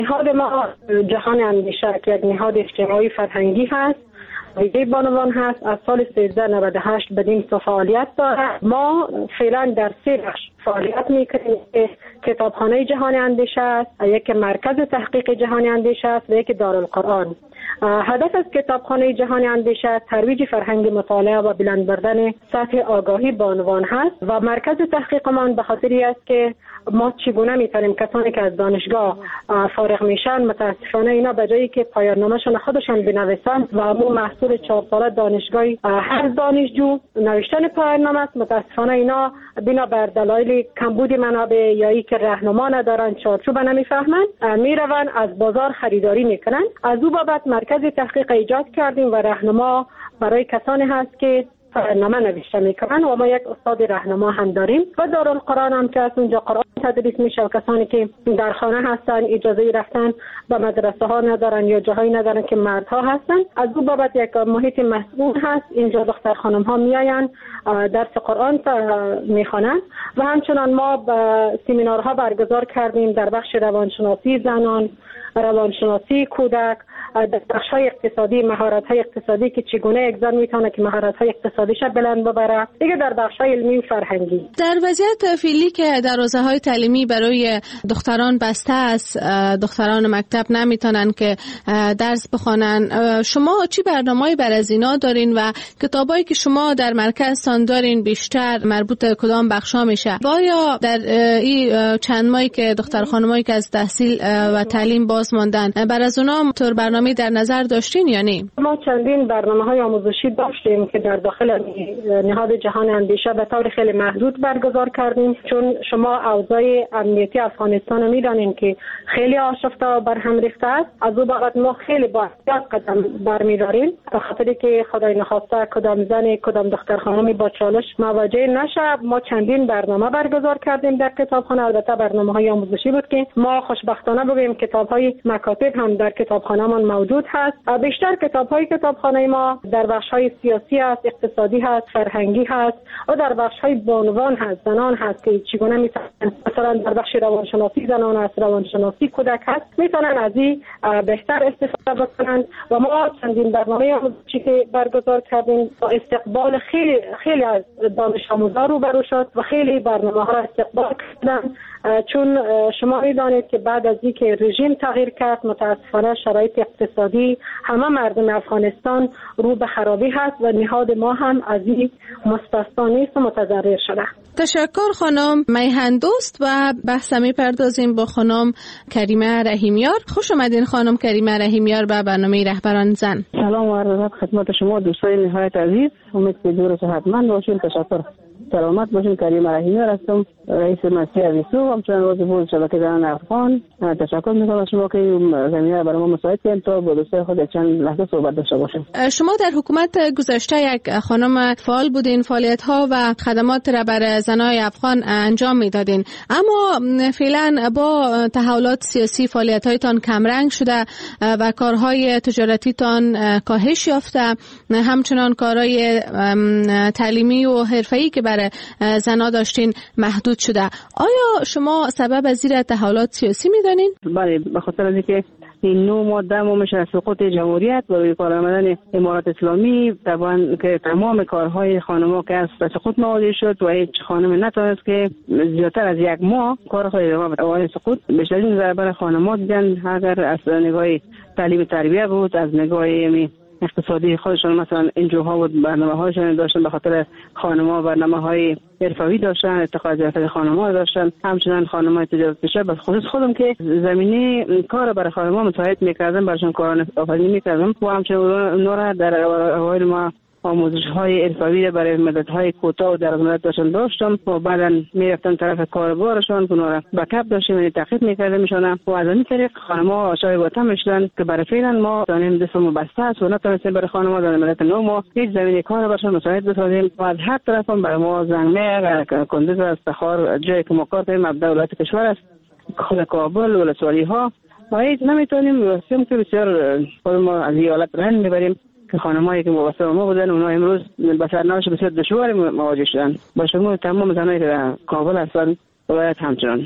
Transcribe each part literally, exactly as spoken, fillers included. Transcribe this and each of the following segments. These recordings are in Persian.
نهاد ما جهان اندیشه که یک نهاد اجتماعی فرهنگی هست، ویژه بانوان هست، از سال سیزده نود و هشت بدین سو فعالیت دارد. ما فعلا در سه بخش فعالیت میکنیم که کتابخانه جهان اندیشه است، یک مرکز تحقیق جهان اندیشه است و یک دارالقرآن. هدف از کتابخانه جهان اندیشه ترویج فرهنگ مطالعه و بلند بردن سطح آگاهی بانوان هست و مرکز تحقیقمان به خاطری است که ما چگونه میتونیم کسانی که از دانشگاه فارغ میشن، متاسفانه اینا به جایی که پایان‌نامه‌شان خودشان بنویسن و همون محصول چهار ساله دانشگاهی هر دانشجو نوشتن پایان‌نامه است، متاسفانه اینا بنا بر دلایل کمبود منابع یا ای که راهنما ندارن، چارچوب نمیفهمن، میرون از بازار خریداری میکنن. از او بابت مرکز تحقیق ایجاد کردیم و راهنما برای کسانی هست که نامه نوشته میکنن و ما یک استاد راهنما هم داریم و دارالقرآن هم که از اونجا قرآن تدریس میشه و کسانی که در خانه هستن اجازه رفتن به مدرسه ها ندارن یا جاهایی ندارن که مردها هستن، از اون بابت یک محیط مسئول هست. اینجا دختر خانم ها میاین درس قرآن میخوانن و همچنان ما سمینارها برگزار کردیم در بخش روانشناسی زنان، روانشناسی کودک، در بخش‌های اقتصادی، مهارت‌های اقتصادی که چگونه یک زن میتونه که مهارت‌های اقتصادیش بلند ببره، دیگه در بخش‌های علمی و فرهنگی. در وضعیت فعلی که دروازه‌های تعلیمی برای دختران بسته است، دختران مکتب نمیتونن که درس بخوانن، شما چی برنامه‌ای برای از اینا دارین و کتابایی که شما در مرکزتان دارین بیشتر مربوط کدام بخشا میشه؟ و آیا در این چند ماهی که دختر خانمایی که از تحصیل و تعلیم باز ماندن بر از اونها طور برنامه در نظر داشتین یا نه؟ ما چندین برنامه‌های آموزشی داشتیم که در داخل نهاد جهان اندیشه به طور خیلی محدود برگزار کردیم، چون شما اوضاع امنیتی افغانستان می‌دانید که خیلی آشفته و برهم ریخته است. از او بابت ما خیلی با احتیاط قدم برمی‌داریم به خاطر که خدای نخواسته کدام زن کدام دختر خانمی با چالش مواجه نشه. ما چندین برنامه برگزار کردیم در کتابخانه، البته برنامه‌های آموزشی بود که ما خوشبختانه بگیم کتاب‌های مکاتب هم در کتابخانه‌مان موجود هست. بیشتر کتاب‌های کتابخانه ما در بخش‌های سیاسی هست، اقتصادی هست، فرهنگی هست و در بخش‌های بانوان هست، زنان هست که چگونه میتونن مثلا در بخش روانشناسی زنان هست، روانشناسی کودک هست، میتونن از این بهتر استفاده بکنن و ما چندین برنامه آموزشی که برگزار کردیم با استقبال خیلی خیلی از دانش آموزان روبرو شد و خیلی برنامه‌ها را استقبال کردن، چون شما می‌دانید که بعد از اینکه رژیم تغییر کرد متأسفانه شرایط اقتصادی همه مردم افغانستان رو به خرابی هست و نهاد ما هم از این مستثنا نیست و متضرر شده. تشکر خانم میهن دوست و بحث می‌پردازیم با خانم کریمه رحیمیار. خوش آمدین خانم کریمه رحیمیار به برنامه رهبران زن. سلام و عرض خدمت شما دوستان نهایت عزیز، امید که دور صحتمند باشین. تشکر. سلامت باشین. کریمه رحیمیار هستم، رئیس مسیح ویسو، همچنان عضو بود شبکه زنان افغان. تشکر می‌کنم از شما که زمینه برای ما مساعد کردین تا با دوستان خود چند لحظه صحبت داشته باشیم. شما در حکومت گذشته یک خانم فعال بودین، فعالیت‌ها و خدمات را برای زنای افغان انجام میدادین، اما فعلا با تحولات سیاسی فعالیت‌هایتان کمرنگ شده و کارهای تجارتیتان کاهش یافته، همچنان کارهای تعلیمی و حرفه‌ای که برای زنها داشتین محدود شده. آیا شما سبب از این تحولات سیاسی میدانین؟ بله، به خاطر اینکه این نو ماده میشه سقوط جمهوریت و روی کار آمدن امارات اسلامی، طبعا که تمام کارهای خانم‌ها که از سقوط مواجه شد و هیچ خانم نتونست که زیادتر از یک ماه کار خود ادامه سقوط. بیشترین ضربه خانم‌ها دیدن، اگر از نگاه تعلیم تربیت بود، از نگاه اقتصادی خودشون مثلا انجوها بود برنامه‌هاشون داشتن، به خاطر خانم‌ها برنامه‌های حرفه‌ای داشتن، ارتقاء ظرفیت خانم‌ها داشتن، همچنین خانم‌های تجارت پیشه. بس خصوص خودم که زمینه کار برای خانم‌ها مساعد می‌کردم، براشون کارا آفرینی می‌کردم و همچنین اونا را در اوایل ما آموزش‌های حرفه‌ای برای مدت‌های کوتاه و درازمدت داشتن داشتم و بعداً می‌رفتن طرف کاربارشون که اونا را بکاپ داشتیم، یعنی تعقیب می‌کردیمشون و از این طریق خانم‌ها عاشق وطن می‌شدن که برای فعلا ما دانیم دستمون بسته است و نتونستیم برای خانم‌ها در مدت نو ما هیچ زمینه کار براشون مساعد بسازیم و از هر طرف هم برای ما زنگ کندوز استخار جایی که ما کار کنیم مبدا ولایت کشور است، خود کابل ولسوالی‌ها و هیچ نمی‌تونیم واسیم که بسیار خود ما از این حالت رنج می‌بریم که خانمایی که مبصر ما بودن اونا امروز با سرنوشت بسیار دشواری مواجه شدن. با شما تمام زنایی که در کابل هستن ولایت همچنان.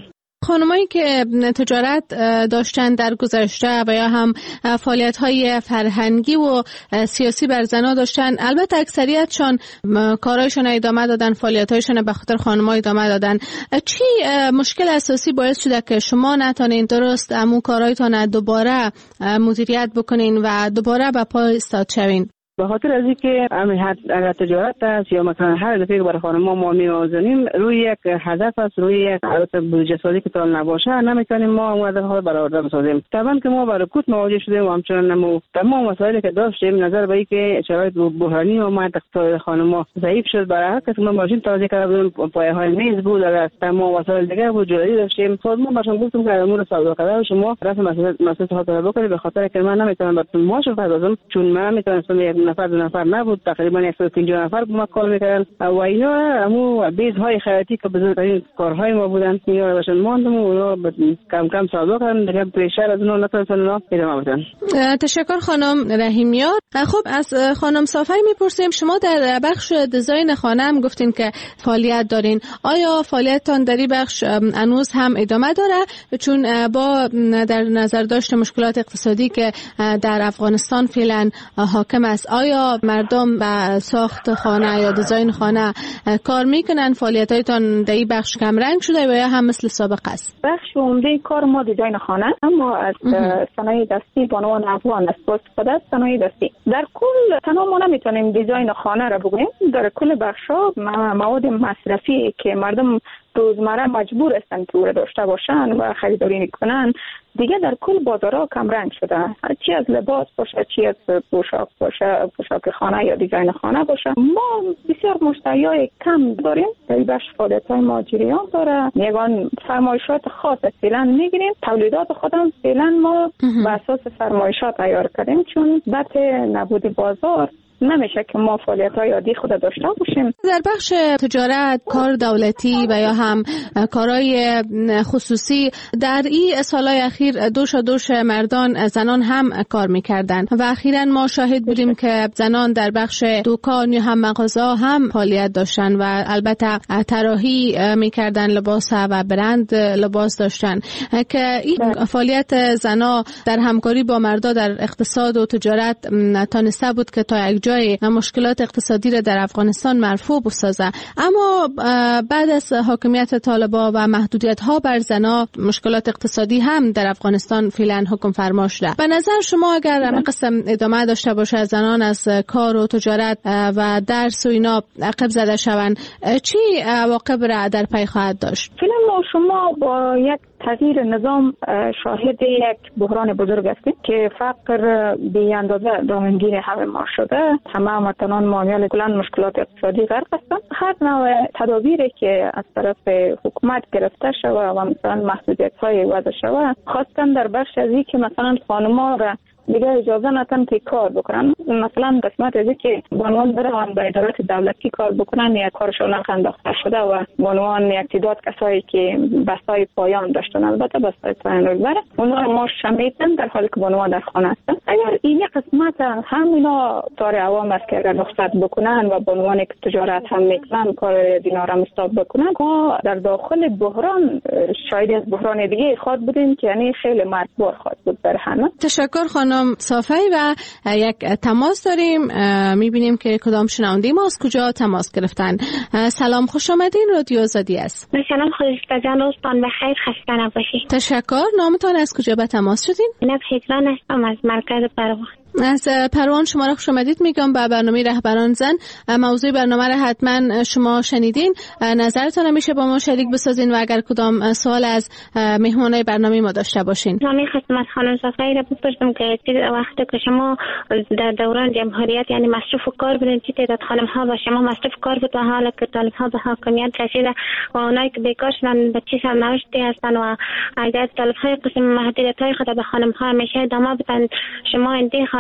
خانمایی که تجارت داشتن در گذشته و یا هم فعالیت‌های فرهنگی و سیاسی بر زن‌ها داشتن، البته اکثریتشان کارایشون ادامه دادن، فعالیت‌هایشون به خاطر خانم‌ها ادامه دادن. چی مشکل اساسی باعث شده که شما نتونین درست امو کارایتان دوباره مدیریت بکنین و دوباره به پای ایستاد شوین؟ به خاطر از اینکه اگر تجارت است یا مثلا هر دفعه برای خانم‌ها ما می‌آزمونیم روی یک هدف است، روی یک بودجه سازی که تا نباشه نمی‌تونیم ما اون هدف‌ها برآورده بسازیم. طبعا که ما با رکود مواجه شدیم و همچنان نمو تمام مسائلی که داشتیم نظر به اینکه شرایط بحرانی و ما اقتصاد خانم‌ها ضعیف شد، برای هر کس ما ماشین تازه کرده بودیم، پایه‌های میز بود، از تمام وسایل دیگه بود جوری داشتیم. خود ما باشم گفتم که امور سابقه کرده شما رفع مسئله مسئله خاطر بکنید، به خاطر که من نمی‌تونم براتون ماش بپردازم، چون من می‌تونستم نفر دو نفر نبود، تقریبا صد و پنجاه نفر با ما کار میکردن و اینا همو بیزهای خیاطی که بزرگترین کارهای ما بودن اینا رو باشن ماندم و اونا کم کم سابقه کردن دیگه پریشر از اونا نتونستن اونا ادامه بدن. تشکر خانم رحیمیار. خب از خانم صافی میپرسیم، شما در بخش دیزاین خانه هم گفتین که فعالیت دارین، آیا فعالیتتان در این بخش هنوز هم ادامه داره؟ چون با در نظر داشت مشکلات اقتصادی که در افغانستان فعلا حاکم است، آیا مردم به ساخت خانه یا دیزاین خانه کار میکنن؟ فعالیتایتان در این بخش کم رنگ شده و یا هم مثل سابق است؟ بخش عمده کار ما دیزاین خانه، اما از صنایع دستی بانوان افغان است، استفاده از صنایع دستی. در کل تنها ما نمیتونیم دیزاین خانه را بگوییم، در کل بخش‌ها مواد مصرفی که مردم روزمره مجبور هستند که او را داشته باشند و خریداری کنند دیگه در کل بازارها کم رنگ شده، چی از لباس باشه، چی از پوشاک باشه، پوشاک خانه یا دیزاین خانه باشه. ما بسیار مشتریای کم داریم، در این بخش فعالیت‌های ما جریان داره، یگان فرمایشات خاص فعلا میگیریم. تولیدات خودم فعلا ما بر اساس فرمایشات تیار کردیم، چون بحث نبود بازار نمیشه که ما فعالیت‌های عادی خود داشته باشیم. در بخش تجارت، کار دولتی و یا هم کارهای خصوصی در این سالهای اخیر دوش و دوش مردان زنان هم کار میکردن و اخیراً ما شاهد بودیم که زنان در بخش دکان یا هم مغازه هم فعالیت داشتن و البته طراحی میکردن لباس و برند لباس داشتن که این فعالیت زنا در همکاری با مردا در اقتصاد و تجارت تانسته بود که تا یک جای مشکلات اقتصادی را در افغانستان مرفوع بسازه. اما بعد از حاکمیت طالبان و محدودیت ها بر زنان، مشکلات اقتصادی هم در افغانستان فعلا حکم فرما شده. به نظر شما اگر همین قسم ادامه داشته باشه، زنان از کار و تجارت و درس و اینا عقب زده شوند، چی عواقب را در پی خواهد داشت؟ فعلا شما با یک تغییر نظام شاهد یک بحران بزرگ هستیم که فقر بی اندازه دامنگیر همه ما شده. همه هموطنان مایل کلاً مشکلات اقتصادی غرق هستند. هر نوع تدابیری که از طرف حکومت گرفته شده و مثلا محدودیت‌های وضع شده، خاصتاً در بخش از این که مثلا خانم‌ها را دیگه اجازه ندن که کار بکنن، مثلا قسمت از که بانوان برن به ادارات دولتی کار بکنن یا کارشون انداخته شده و بانوان یک تعداد کسایی که بستای پایان داشتن، البته بستای پایان رو بره اونا رو ما شمیدن در حالی که بانوان در خانه هستن. اگر این قسمت همینا داره عوام است که اگر رخصت بکنن و بانوان که تجارت هم میکنن کار دینا را مستاب بکنن، ما در داخل بحران شاید از بحران دیگه خواهد بودیم که یعنی خیلی مرگبار خواهد بود بر همه. تشکر خانم صافی. و یک تماس داریم، میبینیم که کدام شنونده ما از کجا تماس گرفتن. سلام، خوش آمدین، رادیو آزادی است. سلام، خوش جان روزتان بخیر، خسته نباشید. تشکر. نامتان از کجا به تماس شدین؟ من هجران هستم از مرکز پروان. از پروان شما را خوش آمدید میگم به برنامه رهبران زن. موضوع برنامه را حتما شما شنیدین، نظرتان میشه با ما شریک بسازین و اگر کدام سوال از مهمانای برنامه ما داشته باشین. من می‌خواستم از خانم صافی را بپرسم که چه وقتی که شما در دوران جمهوریت یعنی مصروف کار بودین، چه تعداد خانم‌ها و شما مصروف کار بود و حالا که طالب‌ها به حاکمیت رسیده و اونایی که بیکار شدن به چه سرنوشتی هستن و اگر طالب‌های قسم محدودیت‌های خود به خانم‌ها همیشه ادامه بدن، شما این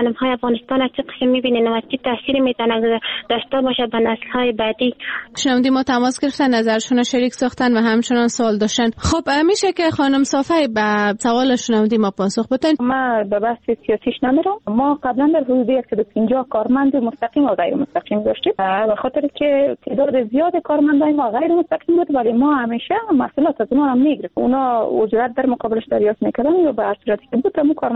خانم های افغانستان از چه قسم میبینین و چه تاثیری میتونه داشته باشه به نسل های بعدی. شنوندی ما تماس گرفتن، نظرشون شریک ساختن و همچنان سوال داشتن. خب میشه که خانم صافی به سوال شنوندی ما پاسخ بدین؟ ما به بحث سیاسیش نمیرم. ما قبلا در حدود صد و پنجاه کارمند مستقیم و غیر مستقیم داشتیم، به خاطر که تعداد زیاد کارمندای ما غیر مستقیم بود، ولی ما همیشه محصولات از اونها هم میگرفتیم. اونا اجرت در مقابلش دریافت میکردن یا به هر صورتی که بود